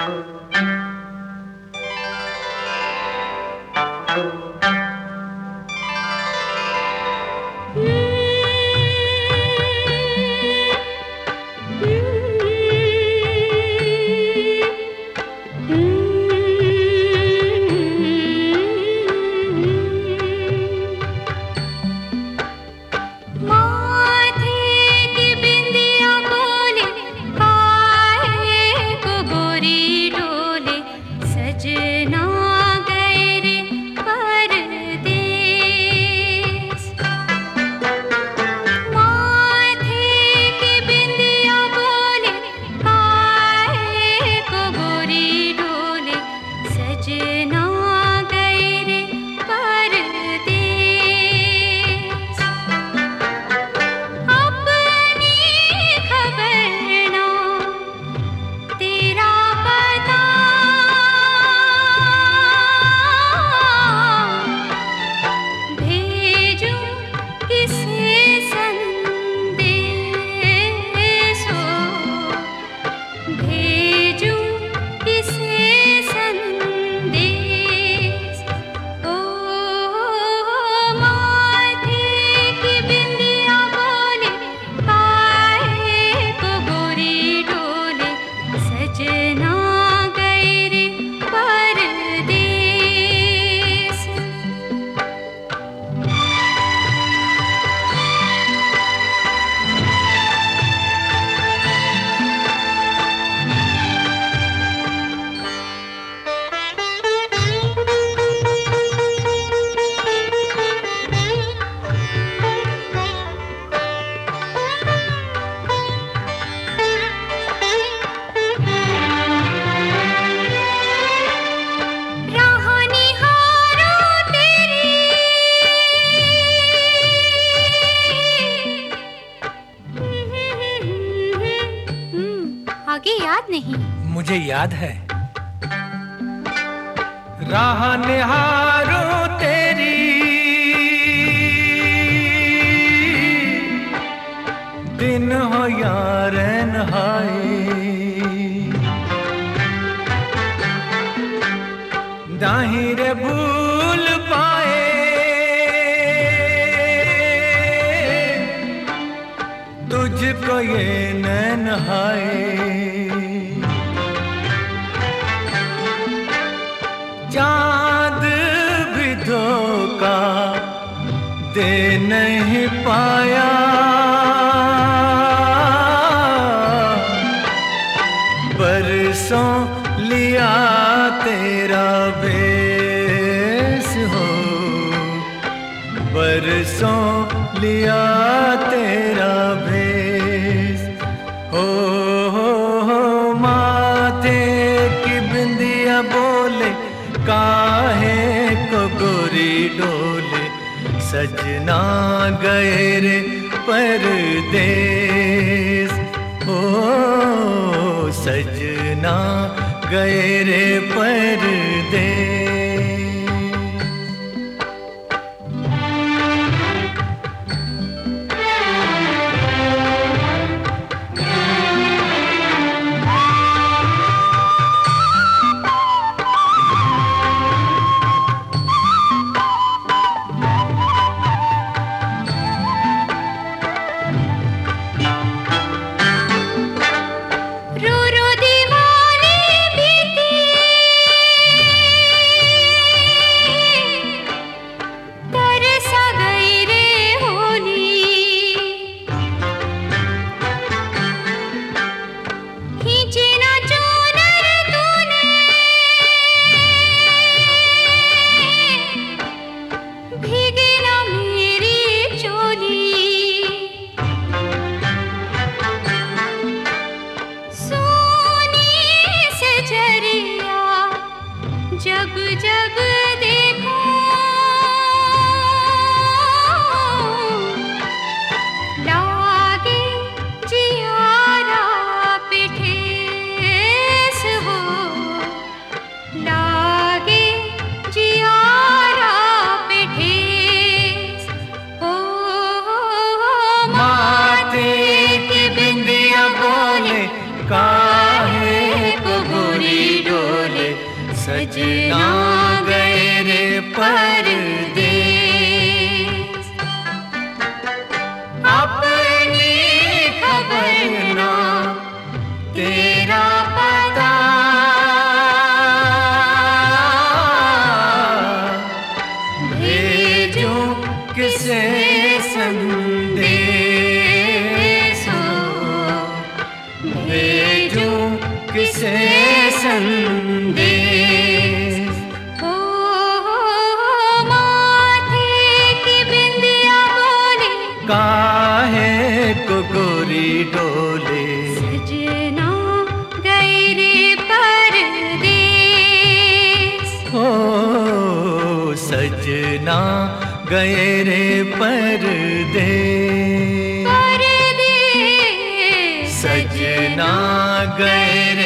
आगे याद नहीं। मुझे याद है। राह निहारो तेरी, दिन हो या रैन हाय, दाहिर भूल पाए तुझको ये नैन हाय। चाँद भी धोखा दे नहीं पाया, बरसों लिया तेरा भेस हो, बरसों लिया तेरा भेस हो। माथे की बिंदिया बोले काहे को गोरी डोले, सजना गए रे परदेस हो, सजना गए रे परदेस। सजना गए रे परदेस, अपनी खबर ना तेरा पता, भेजूं किसे संदेश, भेजूं किसे संदेश। हो माथे की बिंदिया बोले, काहे को गोरी डोले, सजना गए रे परदेस। हो सजना गए रे परदेस, परदेस सजना गए